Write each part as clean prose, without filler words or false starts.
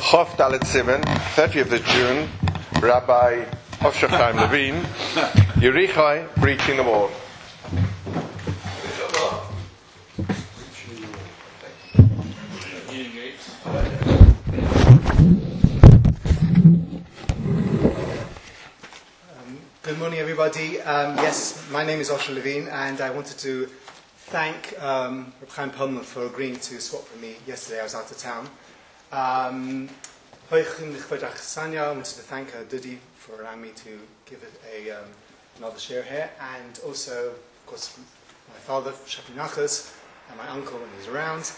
Chof Dalet Siman, 30th of June, Rabbi Osher Chaim Levine, Yerichai, breaching the wall. Good morning, everybody. Yes, my name is Osher Levine, and I wanted to thank Rabbi Chaim Perlman for agreeing to swap with me yesterday. I was out of town. I wanted to thank Dudi for allowing me to give it another share here, and also, of course, my father, Shafi Nachas, and my uncle when he's around.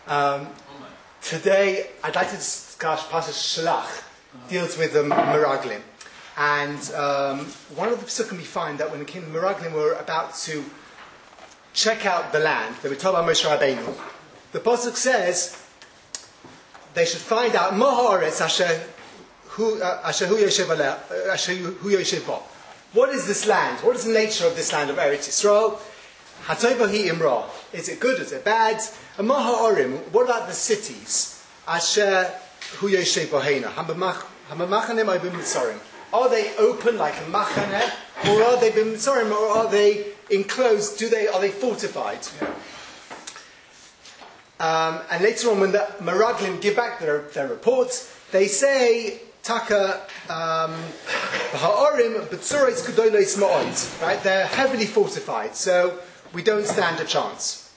Today, I'd like to discuss Parshas Shalach, deals with the Meraglim. And one of the psukim we find that when the king of Meraglim were about to check out the land, they were told by Moshe Rabbeinu, the pasuk says they should find out Maharetz asher hu yoshev bo. What is this land? What is the nature of this land of Eretz Yisrael? Hatova hi imra. Is it good? Is it bad? And Mahaorim. What about the cities? Asher hu yoshev boheina. Hamamachanim ibim mitzarim. Are they open like a machaneh, or are they b'mitzarim, or are they enclosed? Are they fortified? And later on, when the Meraglim give back their reports, they say Taka ha'orim b'tzuros gedolos ma'od. Right? They're heavily fortified, so we don't stand a chance.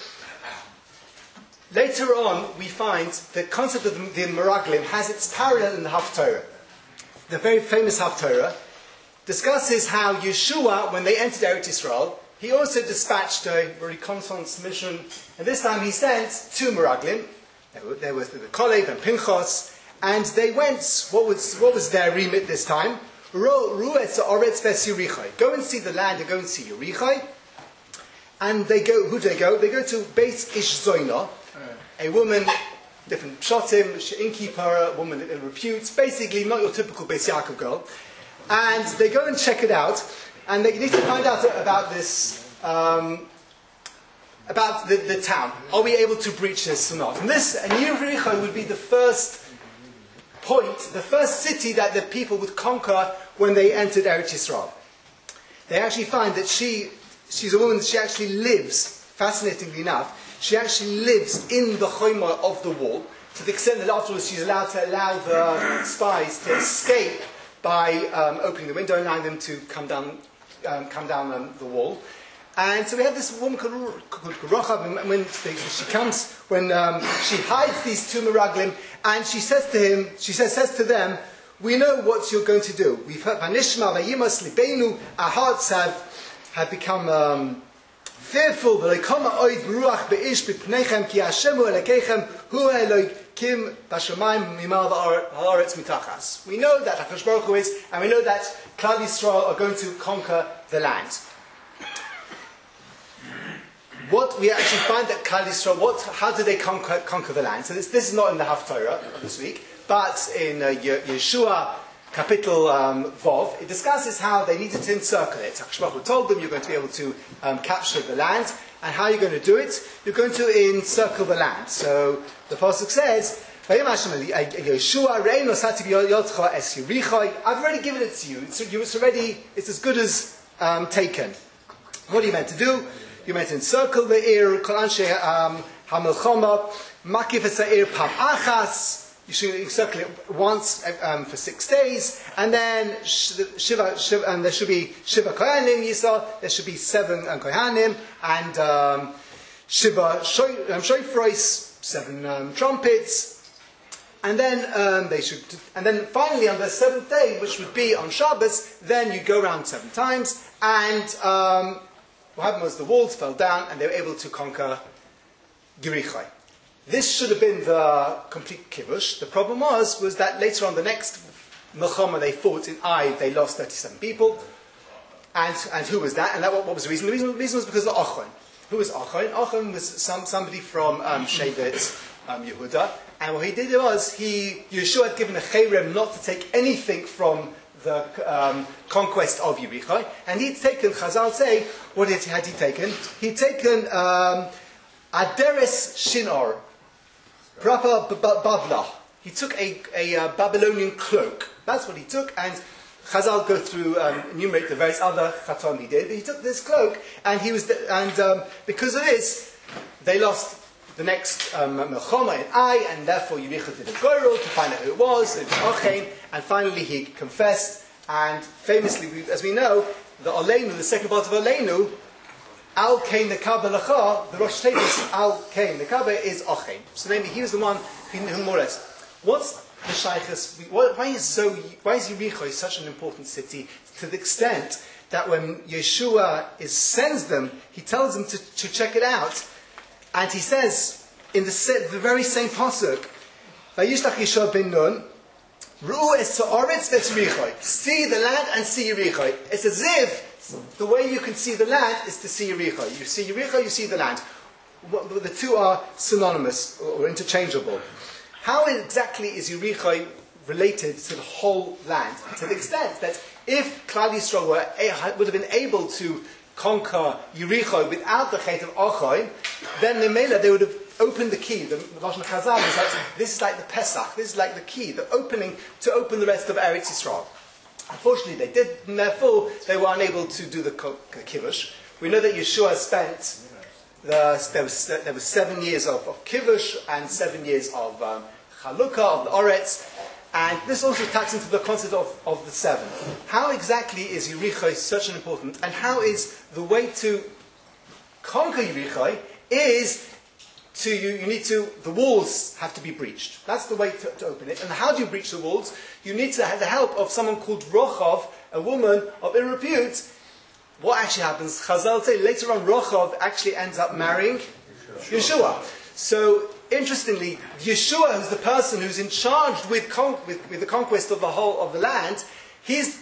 Later on, we find the concept of the Meraglim has its parallel in the Haftorah. The very famous Haftorah discusses how Yeshua, when they entered Eretz Yisrael, he also dispatched a reconnaissance mission, and this time he sent two Meraglim. There was the Kalev and Pinchas, and they went. What was their remit this time? Go and see the land, and go and see Yerichai. And they go. Who do they go? They go to Beis Ish Zoina, a woman. Different shotim, innkeeper, a woman in repute, basically not your typical Beis Yaakov girl. And they go and check it out, and they need to find out about this, about the town. Are we able to breach this or not? And Yericho would be the first point, the first city that the people would conquer when they entered Eretz Yisrael. They actually find that she's a woman, she actually lives, fascinatingly enough, she actually lives in the choyma of the wall, to the extent that afterwards she's allowed to allow the spies to escape by opening the window and allowing them to come down the wall. And so we have this woman called Rochav, and when she comes, when she hides these two Meraglim, and she says to them, we know what you're going to do. We've heard Vanishma Vayimas Libenu, our hearts have become fearful. We know that HaKadosh Baruch Hu is, and we know that Klal Yisrael are going to conquer the land. What we actually find that Klal Yisrael, how did they conquer the land? So this is not in the Haftorah of this week, but in Yeshua Capital Vov, it discusses how they needed to encircle it. HaKadosh Baruch Hu told them you're going to be able to capture the land, and how you're going to do it? You're going to encircle the land. So the pasuk says, I've already given it to you. It's as good as taken. What are you meant to do? You're meant to encircle the Ir, Kol Anshe HaMelchama, Makif Esa'ir Pam Achas. You should encircle it once for 6 days, and then and there should be Shiva Kohanim Yisrael. There should be 7 Kohanim, and Shiva Shofros, 7 trumpets, and then and then finally on the 7th day, which would be on Shabbos, then you go around 7 times, and what happened was the walls fell down, and they were able to conquer Yerichai. This should have been the complete kibush. The problem was that later on, the next Melchama they fought in Ai, they lost 37 people. And who was that? And what was the reason? The reason was because of Achon. Who was Achon? Achon was somebody from Shevet Yehuda. And what he did was, Yeshua had given a cherem not to take anything from the conquest of Yericho. And he'd taken, Chazal say, what had he taken? He'd taken Aderes Shinor. Proper Bavla. he took a Babylonian cloak. That's what he took, and Chazal go through, enumerate the various other Chaton he did. But he took this cloak, and because of this, they lost the next Melchoma in Ai, and therefore Yericho did a goyrel to find out who it was Ochein, and finally he confessed, and famously, as we know, the Oleinu, the second part of Oleinu, Al Kain Nekaba Lacha, the Rosh Hashanah, Al Kain Nekaba is Ochein. So namely, he was the one who more or less. What's the Shaykhus? Why is Yericho such an important city, to the extent that when Yeshua sends them, he tells them to check it out. And he says, in the very same pasuk, Vayishlach Yeshua ben Nun, Ru'u es ha'aretz v'es Yericho. See the land and see Yericho. It's as if the way you can see the land is to see Yericho. You see Yericho, you see the land. The two are synonymous or interchangeable. How exactly is Yericho related to the whole land? To the extent that if Klal Yisrael would have been able to conquer Yericho without the Chet of Ochoin, then they would have opened the key. The Lashon Chazal is like, this is like the Pesach, this is like the key, the opening to open the rest of Eretz Yisrael. Unfortunately, they did, and therefore they were unable to do the Kiddush. We know that Yeshua spent, there was 7 years of Kiddush and 7 years of Chalukah, of the Oretz. And this also taps into the concept of the seven. How exactly is Yericho such an important, and how is the way to conquer Yericho is the walls have to be breached. That's the way to open it. And how do you breach the walls? You need to have the help of someone called Rochav, a woman of ill repute. What actually happens? Chazal say later on Rochav actually ends up marrying Yeshua. So, interestingly, Yeshua, who's the person who's in charge with the conquest of the whole of the land, his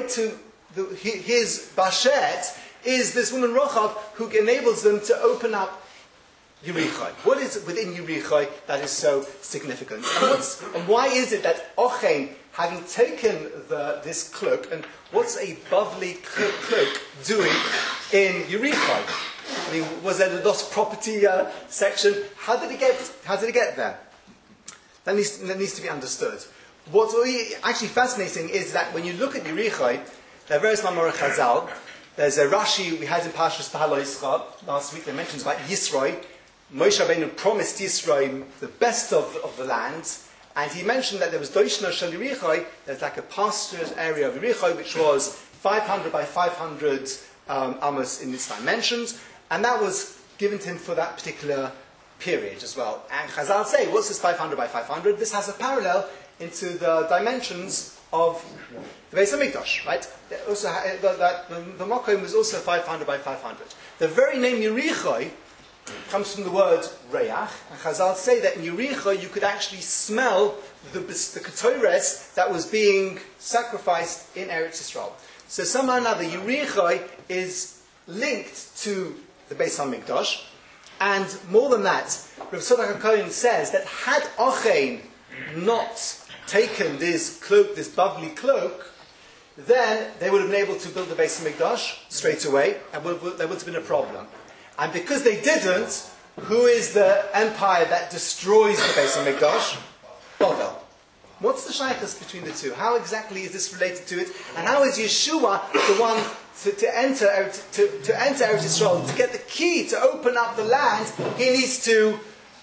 Bashet is this woman Rochav who enables them to open up Yericho. What is it within Yericho that is so significant? And why is it that Ochein, having taken this cloak, and what's a Bavli cloak doing in Yericho? I mean, was there a lost property section? How did it get there? That needs to be understood. What's actually fascinating is that when you look at Yericho, there are various Mamor Chazal. There's a Rashi we had in Parshas Behalo Yisrael last week that mentions about Yisroi. Moshe Rabbeinu promised Yisroi the best of the land, and he mentioned that there was Doishna Shel Yericho. There's like a pasture area of Yericho which was 500 by 500 amos in its dimensions. And that was given to him for that particular period as well. And Chazal say, what's this 500 by 500? This has a parallel into the dimensions of the Beis HaMikdash, right? Also, the Mokom was also 500 by 500. The very name Yericho comes from the word Reach. And Chazal say that in Yericho you could actually smell the ketores that was being sacrificed in Eretz Yisrael. So somehow or another, Yericho is linked to the Beis HaMikdash, and more than that, Rav Tzadok HaKohen says that had Ochein not taken this cloak, this bubbly cloak, then they would have been able to build the Beis HaMikdash straight away, and there would have been a problem. And because they didn't, who is the empire that destroys the Beis HaMikdash? Bavel. What's the shaykhus between the two? How exactly is this related to it? And how is Yeshua the one to enter Eretz Yisrael, to get the key to open up the land? He needs to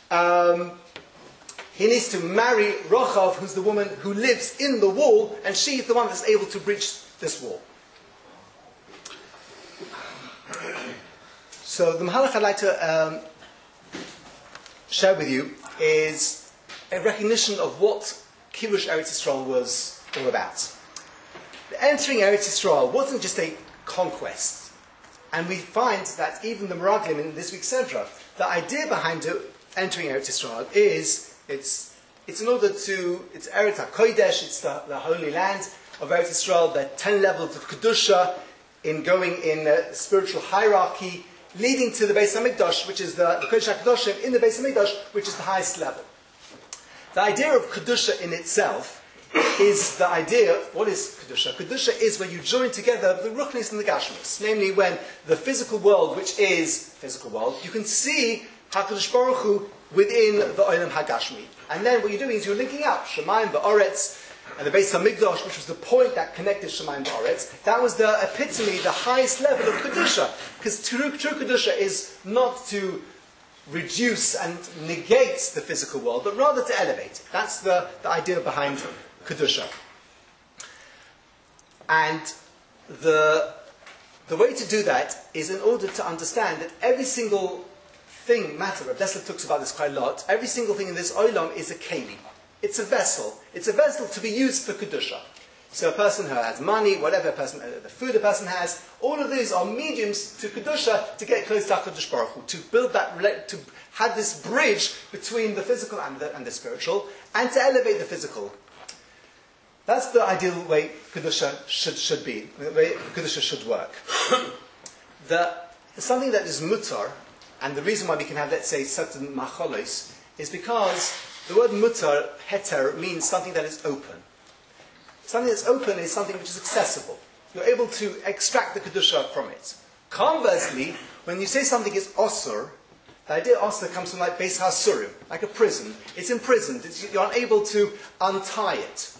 marry Rochav, who's the woman who lives in the wall, and she's the one that's able to breach this wall. So the Mahalach I'd like to share with you is a recognition of what Kibush Eretz Yisrael was all about. The entering Eretz Yisrael wasn't just a conquest. And we find that even the Meraglim in this week's Sedra, the idea behind entering Eretz Yisrael is it's Eretz HaKodesh, it's the holy land of Eretz Yisrael, the 10 levels of Kedusha in going in a spiritual hierarchy, leading to the Beis HaMikdash, which is the Kodesh HaKadoshim in the Beis HaMikdash, which is the highest level. The idea of Kedusha in itself is the idea, what is Kedusha? Kedusha is when you join together the Ruchnis and the Gashmis, namely when the physical world, which is physical world, you can see HaKadosh Baruch Hu within the Olam Hagashmi. And then what you're doing is you're linking up Shemayim V'Oretz and the Beis HaMikdash, which was the point that connected Shemayim V'Oretz. That was the epitome, the highest level of Kedusha. Because true Kedusha is not to reduce and negate the physical world, but rather to elevate it. That's the idea behind Kedusha. And the way to do that is in order to understand that every single thing matter. Rav Dessler talks about this quite a lot. Every single thing in this olam is a keli. It's a vessel. It's a vessel to be used for Kedusha. So a person who has money, whatever person, the food a person has, all of these are mediums to Kedusha to get close to HaKadosh Baruch Hu, to build that, to have this bridge between the physical and the spiritual, and to elevate the physical. That's the ideal way Kedusha should be, the way Kedusha should work. Something that is mutar, and the reason why we can have, let's say, certain macholos, is because the word mutar, heter, means something that is open. Something that's open is something which is accessible. You're able to extract the Kedusha from it. Conversely, when you say something is osur, the idea osur comes from like Beis HaSurim, like a prison. It's imprisoned. You're unable to untie it.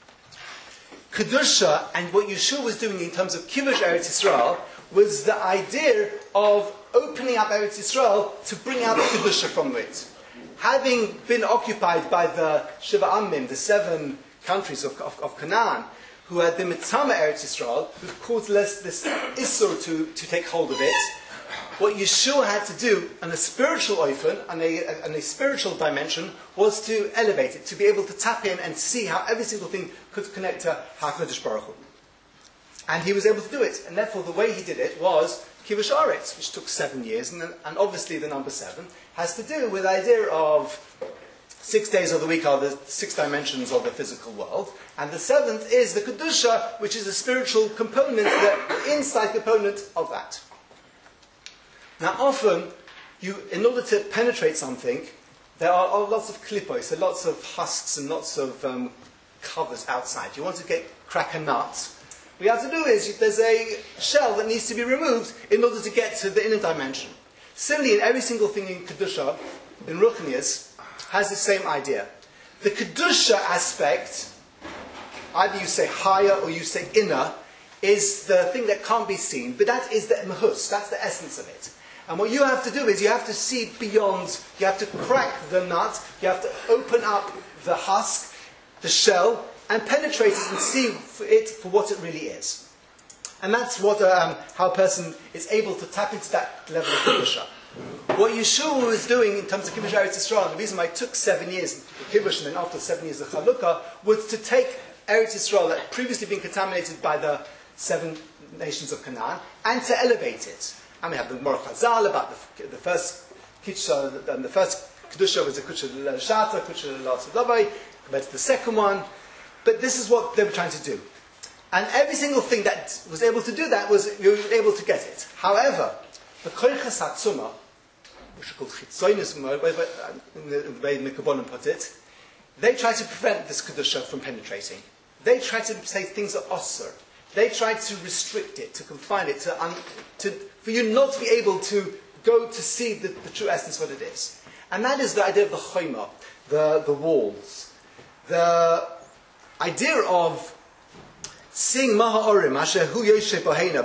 Kedusha, and what Yeshua was doing in terms of Kivush Eretz Yisrael, was the idea of opening up Eretz Yisrael to bring out the Kedusha from it. Having been occupied by the Shiva Amim, the 7 countries of Canaan, who had been Mitzama Eretz Yisrael, who caused this Isur to take hold of it, what Yeshua had to do on a spiritual oifen, on a spiritual dimension, was to elevate it, to be able to tap in and see how every single thing could connect to HaKadosh Baruch Hu. And he was able to do it. And therefore the way he did it was Kivush Aretz, which took 7 years, and obviously the number 7 has to do with the idea of 6 days of the week are the 6 dimensions of the physical world, and the 7th is the Kedusha, which is a spiritual component, the inside component of that. Now often, in order to penetrate something, there are lots of klippos, there are lots of husks and lots of covers outside. You want to crack a nut. What you have to do is, there's a shell that needs to be removed in order to get to the inner dimension. Similarly, in every single thing in Kedusha, in Ruchnius, has the same idea. The Kedusha aspect, either you say higher or you say inner, is the thing that can't be seen, but that is the mehus, that's the essence of it. And what you have to do is you have to see beyond, you have to crack the nut, you have to open up the husk, the shell, and penetrate it and see it for what it really is. And that's what how a person is able to tap into that level of Kedusha. What Yeshua was doing in terms of Kivush Eretz Yisrael, the reason why it took 7 years, Kivush, and then after 7 years of Chalukah, was to take Eretz Yisrael that had previously been contaminated by the 7 nations of Canaan, and to elevate it. And we have the Gemara Chazal about the first Kitcha, and the first Kedusha was the Kutcha L'Shata, Kutcha L'Lavai, compared to the second one. But this is what they were trying to do. And every single thing that was able to do that was, you were able to get it. However, the Koichas HaTzuma, which are called Chitzoinus, the way Mekabonim put it, they try to prevent this Kedusha from penetrating. They try to say things are osur. They try to restrict it, to confine it, for you not to be able to go to see the true essence of what it is. And that is the idea of the choima, the walls. The idea of seeing Maha Orim, Asher Hu Yoshe Bohena,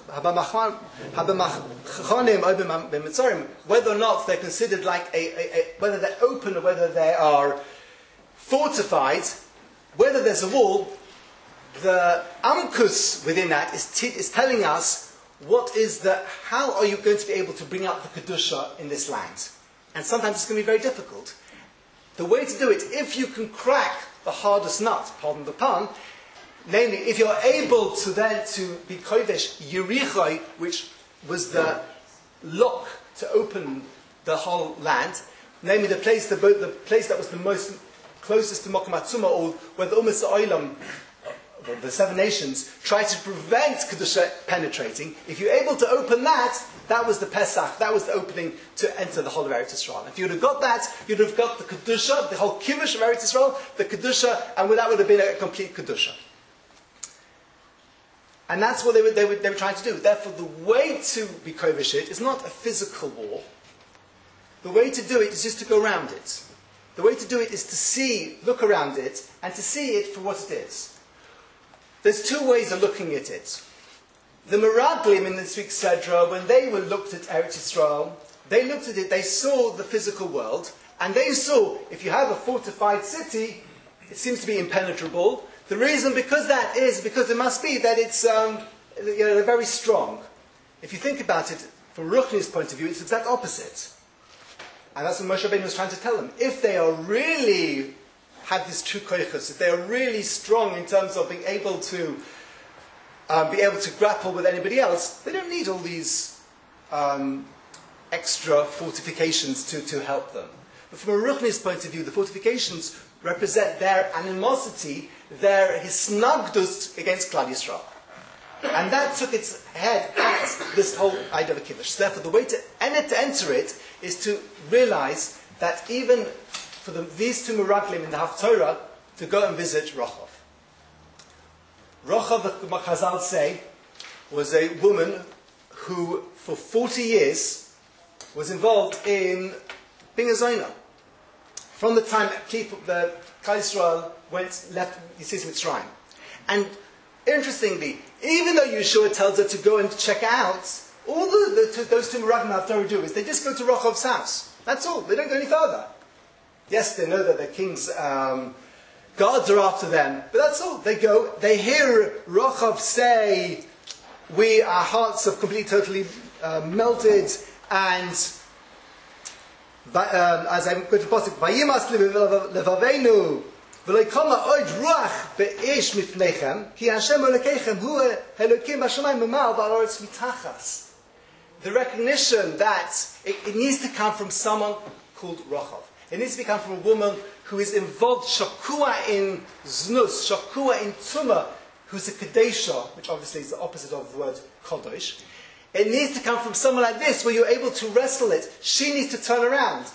whether or not they're considered like whether they're open or whether they are fortified, whether there's a wall, the Amkus within that is telling us how are you going to be able to bring out the Kedusha in this land? And sometimes it's going to be very difficult. The way to do it, if you can crack the hardest nut, pardon the pun, namely, if you're able to then to be kodesh Yerichai, which was the lock to open the whole land, namely the place that was the most closest to Mokum HaTzuma, or where the Umas Oilam, the 7 nations, tried to prevent Kedusha penetrating. If you're able to open that, that was the Pesach, that was the opening to enter the whole of Eretz Yisrael. If you would have got that, you'd have got the Kedusha, the whole Kivush of Eretz Yisrael, the Kedusha, and that would have been a complete Kedusha. And that's what they were trying to do. Therefore, the way to be kovish it is not a physical wall. the way to do it is just to go around it. The way to do it is to look around it, and to see it for what it is. There's two ways of looking at it. The Meraglim in this week's Sedra, when they looked at Eretz Yisrael, they looked at it, they saw the physical world, and they saw, if you have a fortified city, it seems to be impenetrable. The reason because it must be that it's they're very strong. If you think about it from Ruchni's point of view, it's the exact opposite. And that's what Moshe Rabbeinu was trying to tell them. If they are really have this true koichus, if they are really strong in terms of being able to grapple with anybody else, they don't need all these extra fortifications to help them. But from a Ruchni's point of view, the fortifications represent their animosity, their hisnagdus against Klal Yisrael. And that took its head at this whole idea of a kiddush. Therefore, the way to enter it is to realize that even for these two Meraglim in the Haftorah, to go and visit Rochov. Rochov, the Chazal say, was a woman who, for 40 years, was involved in being a Zayna. From the time the Klal Yisrael left Yetzias Mitzrayim. And interestingly, even though Yeshua tells her to go and check out, all those two Meraglim Haftorah do is they just go to Rochov's house. That's all. They don't go any further. Yes, they know that the king's guards are after them, but that's all. They go, they hear Rochov say, our hearts have completely, totally melted, and as I'm going to post it, Vayimas levaveinu v'lo kama oid ruach be'ish mifnechem ki Hashem Elokeichem hu Elokim b'shamayim u'ma'al v'al mitachas. The recognition that it needs to come from someone called Rochov. It needs to come from a woman who is involved shakua in znus, shakua in tumah, who's a kadesha, which obviously is the opposite of the word kodesh. It needs to come from someone like this, where you're able to wrestle it. She needs to turn around.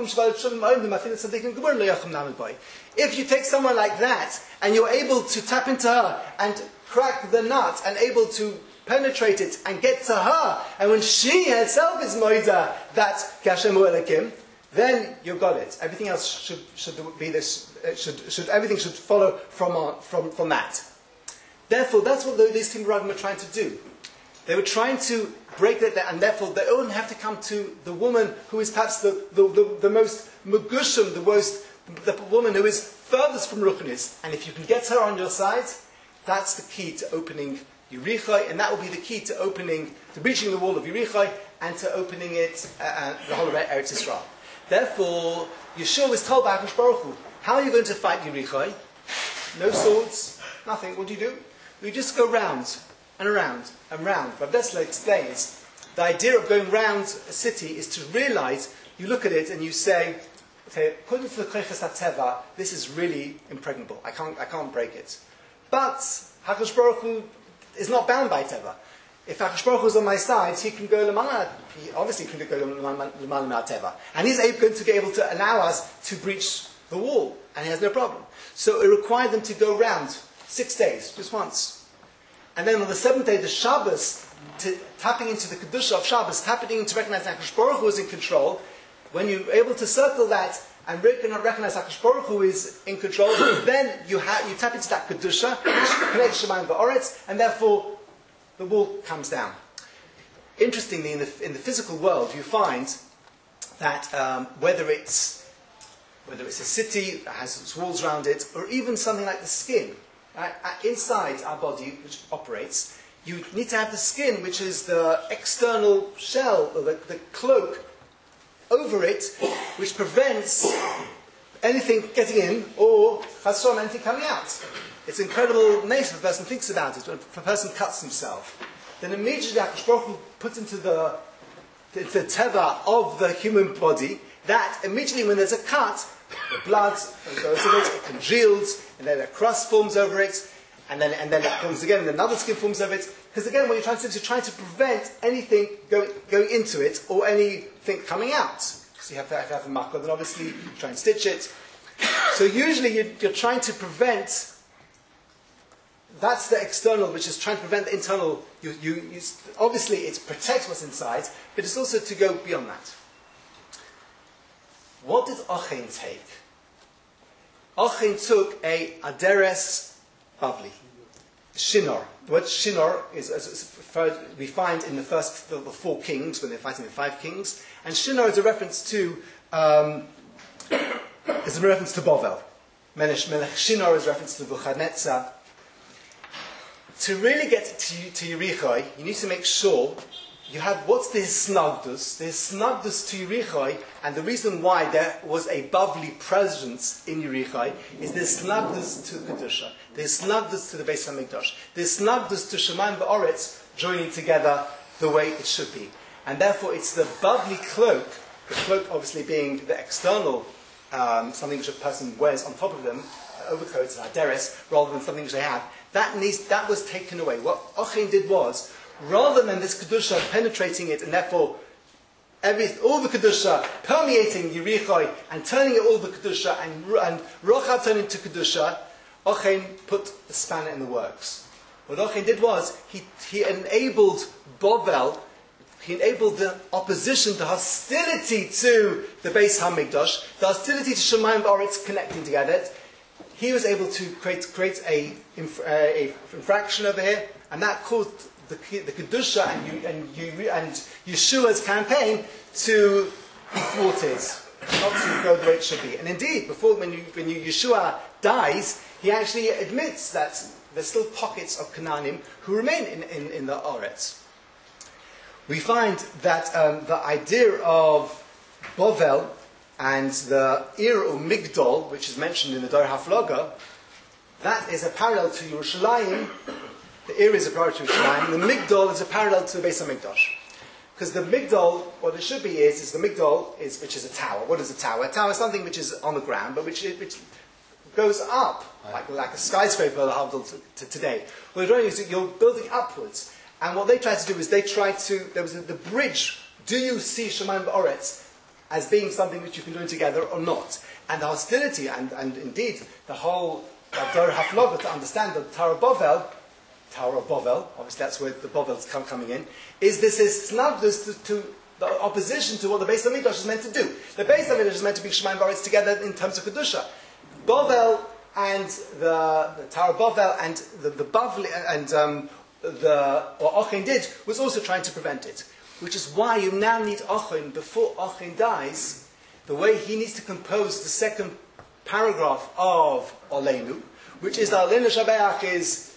If you take someone like that, and you're able to tap into her, and crack the nut, and able to penetrate it, and get to her, and when she herself is moida, that Hashem hu Elokim, then you've got it. Everything else should be this. Everything should follow from that. Therefore, that's what these two Meraglim were trying to do. They were trying to break that, and therefore they only have to come to the woman who is perhaps the most megushim, the woman who is furthest from Ruchnis. And if you can get her on your side, that's the key to opening Yerichai, and that will be the key to breaching the wall of Yerichai, and to opening it, the whole of Eretz Yisrael. Therefore, Yeshua was told by HaKadosh Baruch Hu, how are you going to fight Yerichai? No swords, nothing. What do? You just go round and around and round. Rav Dessler explains, the idea of going round a city is to realize, you look at it and you say, okay, according to the Koiches HaTeva, this is really impregnable. I can't break it. But HaKadosh Baruch Hu is not bound by Teva. If HaKadosh Baruch Hu is on my side, he can go Lamana. He obviously can go Lamana Teva. And he's going to be able to allow us to breach the wall. And he has no problem. So it required them to go round 6 days, just once. And then on the 7th day, the Shabbos, tapping into the Kedusha of Shabbos, tapping into recognize that HaKadosh Baruch Hu is in control. When you're able to circle that and recognize HaKadosh Baruch Hu is in control, then you tap into that Kedusha, which connects Shemayim v'Oretz, and therefore the wall comes down. Interestingly, in the physical world, you find that whether it's a city that has its walls around it, or even something like the skin, inside our body, which operates, you need to have the skin, which is the external shell, or the cloak over it, which prevents anything getting in, or anything coming out. It's incredible nature if a person thinks about it. If a person cuts himself, then immediately HaKadosh Baruch Hu puts into the teva of the human body that immediately when there's a cut, the blood goes over it congeals, and then a crust forms over it, and then it forms again, and another skin forms over it. Because again, what you're trying to do is you're trying to prevent anything going into it, or anything coming out. So you have to have a makah, then obviously you try and stitch it. So usually you're trying to prevent. That's the external, which is trying to prevent the internal. Obviously, it protects what's inside, but it's also to go beyond that. What did Ochen take? Ochen took a Aderes Bavli, Shinar. The word Shinar is we find in the four kings when they're fighting the 5 kings, and Shinar is a reference to Bovel. Melech Shinar is a reference to Nebuchadnezzar. To really get to Yerichai, you need to make sure you have what's the Snagdus. The Snagdus to Yerichai, and the reason why there was a Bavli presence in Yerichai is the Snagdus to Kedusha, the Snagdus to the Beis HaMikdash, the Snagdus to Shemayim V'Oretz joining together the way it should be. And therefore it's the Bavli cloak, the cloak obviously being the external, something which a person wears on top of them, overcoats and aderes, rather than something which they have. That was taken away. What Ochen did was, rather than this Kedusha penetrating it, and therefore all the Kedusha permeating Yerichai and turning it all the Kedusha, and Rocha turning to Kedusha, Ochen put the spanner in the works. What Ochen did was, he enabled Bovel, he enabled the opposition, the hostility to the Beis HaMikdash, the hostility to Shemayim V'Oretz connecting together. He was able to create a infraction over here, and that caused the Kedusha and Yeshua's campaign to be thwarted, not to go the way it should be. And indeed, when Yeshua dies, he actually admits that there's still pockets of Canaanim who remain in the Oretz. We find that the idea of Bovel and the Ir Migdol, which is mentioned in the Dor Haflaga, that is a parallel to Yerushalayim. The Ir is a parallel to Yerushalayim. The Migdol is a parallel to the Beis HaMikdash. Because the Migdol, what it should be is the Migdol, which is a tower. What is a tower? A tower is something which is on the ground, but which goes up, like a skyscraper to today. What you're doing is you're building upwards. And what they tried to do is there was the bridge. Do you see Shemayim V'Oretz as being something which you can join together or not? And the hostility, and indeed the whole Dor Haflaga, to understand the Tower of Bovel, obviously that's where the Bovel's coming in, is snagdus to the opposition to what the Beis HaMikdash is meant to do. The Beis HaMikdash is meant to be Shemayim V'Oretz together in terms of Kedusha. Bovel and the Tower of Bovel and the Bavli and what Ochen did was also trying to prevent it. Which is why you now need Ochen, before Ochen dies, the way he needs to compose the second paragraph of Oleinu, which is that Oleinu Shabeach is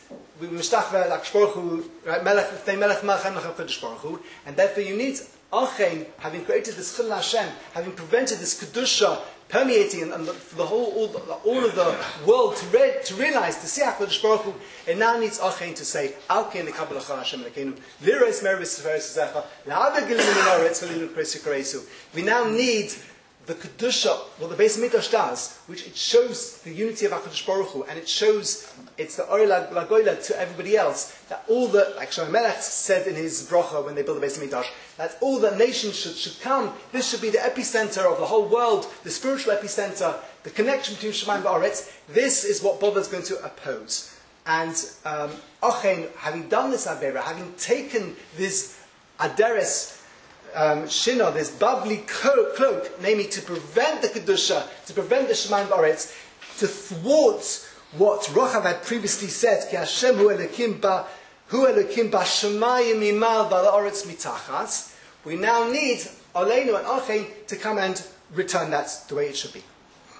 and therefore you need Ochen, having created this Chil Hashem, having prevented this Kedusha permeating and the whole, all of the world to realize, to see HaKadosh Baruch Hu, it now needs Ochen to say, Alkein Lekabel Achar Hashem Elokeinu, Liros Meris Seferes Zecha, La'abe Gilim Minoretz V'Lilu Kresi Karesu. We now need the Kedusha, what the Beis HaMikdash does, which it shows the unity of HaKadosh Baruch Hu, and it shows, it's the Or Lagoyla to everybody else, that all the, like Shlomo Melech said in his bracha when they built the Beis HaMikdash, that all the nations should come, this should be the epicenter of the whole world, the spiritual epicenter, the connection between Shemayim V'Oretz. This is what Bovel is going to oppose. And Ochen, having done this Avera, having taken this Aderes, Shinar, this Bavli cloak, namely to prevent the Kedusha, to prevent the Shemayim V'Oretz, to thwart what Rochav had previously said, Ki Hashem hu Elokim ba Shemayim imal v'Oretz mitachas. We now need Oleinu and Ochen to come and return that the way it should be.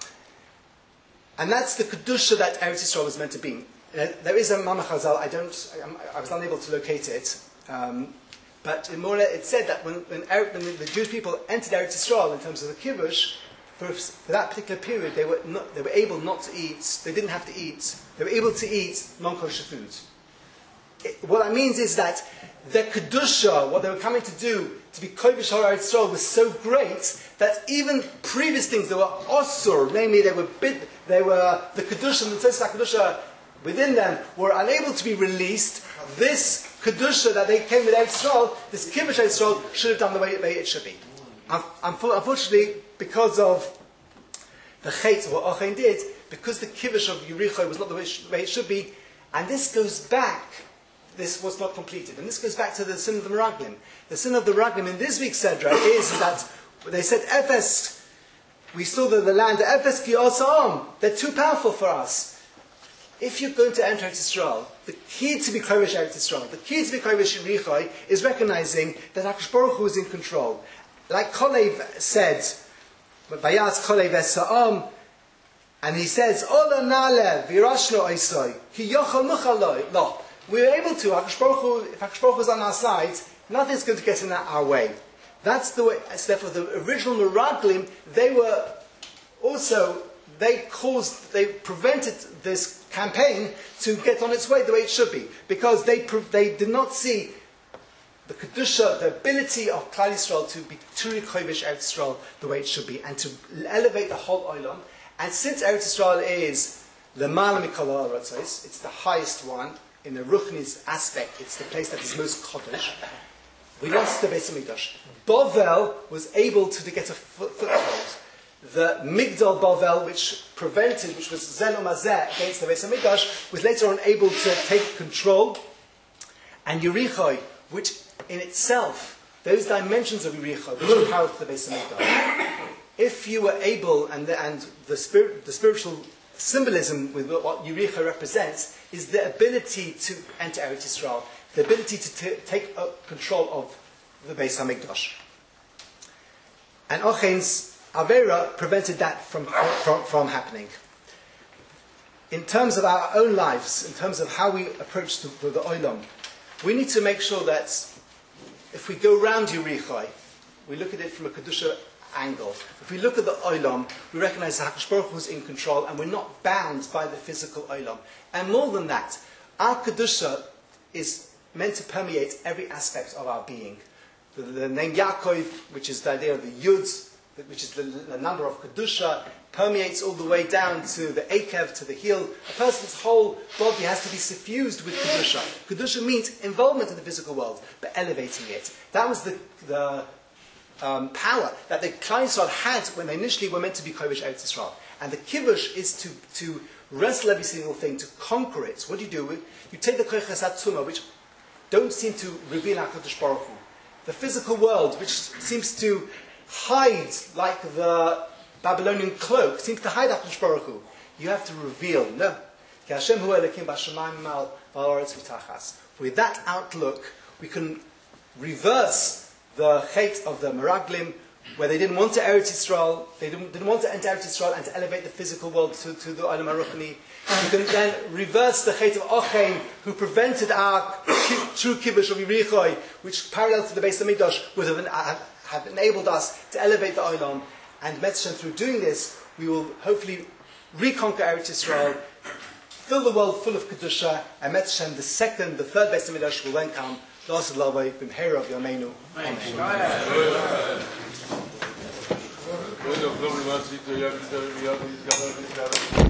And that's the Kedusha that Eretz Yisrael was meant to be. There is a Mamach Chazal, I was unable to locate it, but in Moreh it said that when the Jewish people entered Eretz Yisrael in terms of the Kibbush, for that particular period they were able not to eat, they didn't have to eat, they were able to eat non-kosher foods. What that means is that the Kedusha, what they were coming to do, to be Kodesh HaEretz Yisrael, was so great that even previous things that were Osur, namely the Kedusha and the Tzedek HaKedusha within them, were unable to be released. This Kedusha that they came with Eretz Yisrael, this Kibbush Eretz Yisrael, should have done the way it should be. Unfortunately, because of the Chet of what Ochen did, because the Kibbush of Yericho was not the way it should be, and this goes back, this was not completed, and this goes back to the sin of the Meraglim. The sin of the Meraglim in this week's Sedra is that they said, Efes we saw that the land, they're too powerful for us. If you're going to enter Eretz Yisrael, the key to be Kodesh Eretz Yisrael, the key to be Kodesh Yerichai is recognizing that HaKadosh Baruch Hu is in control. Like Kolev said, Vayaz Kolev es-Sa'am, and he says, Ola nale virashno oisoi, ki yochel nuchaloi. No, we're able to, if HaKadosh Baruch Hu is on our side, nothing's going to get in our way. That's the way, so therefore the original Meraglim, they prevented this campaign to get on its way the way it should be. Because they did not see the Kedusha, the ability of Klal Yisrael to be truly Kodesh Eretz Yisrael the way it should be, and to elevate the whole Olam. And since Eretz Yisrael is L'mala mikol ha'aratzos, it's the highest one, in the Ruchni's aspect, it's the place that is most Kodesh, we lost the Beis HaMikdash. Bavel was able to get a foothold. The Migdal Bavel, which was Zen Umazeh against the Beis HaMikdash, was later on able to take control. And Yerichai, which in itself, those dimensions of Yerichai, which are power to the Beis HaMikdash, if you were able, and the spiritual symbolism with what Yerichai represents, is the ability to enter Eretz Yisrael, the ability to take control of the Beis HaMikdash. And Ochen's Avera prevented that from happening. In terms of our own lives, in terms of how we approach the Olam, we need to make sure that if we go around Yerichai, we look at it from a Kedusha angle. If we look at the Olam, we recognize that HaKadosh Baruch Hu is in control and we're not bound by the physical Olam. And more than that, our Kedusha is meant to permeate every aspect of our being. The name Yaakov, which is the idea of the Yud, which is the number of Kedusha, permeates all the way down to the Akev, to the heel. A person's whole body has to be suffused with Kedusha. Kedusha means involvement in the physical world, but elevating it. That was the power that the Klal Yisrael had when they initially were meant to be Kodesh Eretz Yisrael. And the Kibush is to wrestle every single thing, to conquer it. What do? You take the Kodesh HaTzuma, which don't seem to reveal HaKadosh Baruch Hu. The physical world, which seems to hide, like the Babylonian cloak, seems to hide HaKadosh Baruch Hu. You have to reveal. No. With that outlook, we can reverse the hate of the Meraglim, where they didn't want to Eretz Yisrael, they didn't want to enter Eretz Yisrael and to elevate the physical world to the Olam HaRuchni. You can then reverse the hate of Ochen, who prevented our true Kibush of Yerichai, which parallel to the Beis HaMikdash would have enabled us to elevate the Olam. And Metzshem, through doing this, we will hopefully reconquer Eretz Yisrael, fill the world full of Kedusha, and Metzshem, the third Beis HaMikdash will then come. Last Lavai Bimhera of Yameinu. Amen.